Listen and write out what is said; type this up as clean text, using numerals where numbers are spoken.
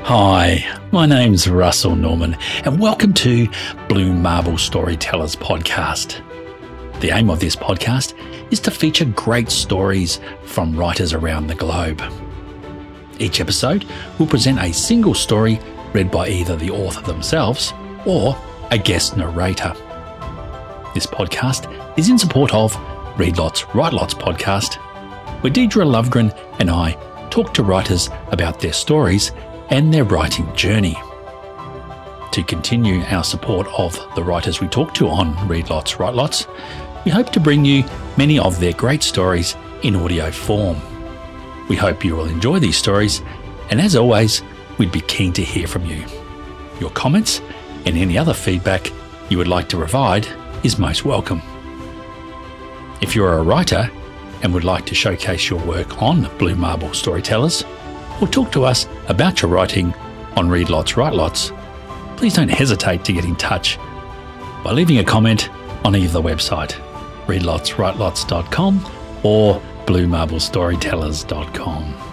Hi, my name's Russell Norman and welcome to Blue Marble Storytellers podcast. The aim of this podcast is to feature great stories from writers around the globe. Each episode will present a single story read by either the author themselves or a guest narrator. This podcast is in support of Read Lots, Write Lots podcast, where Deidre Lovegren and I talk to writers about their stories and their writing journey. To continue our support of the writers we talk to on Read Lots, Write Lots, we hope to bring you many of their great stories in audio form. We hope you will enjoy these stories, and as always, we'd be keen to hear from you. Your comments and any other feedback you would like to provide is most welcome. If you're a writer and would like to showcase your work on Blue Marble Storytellers, or talk to us about your writing on Read Lots, Write Lots, please don't hesitate to get in touch by leaving a comment on either the website, readlotswritelots.com or bluemarblestorytellers.com.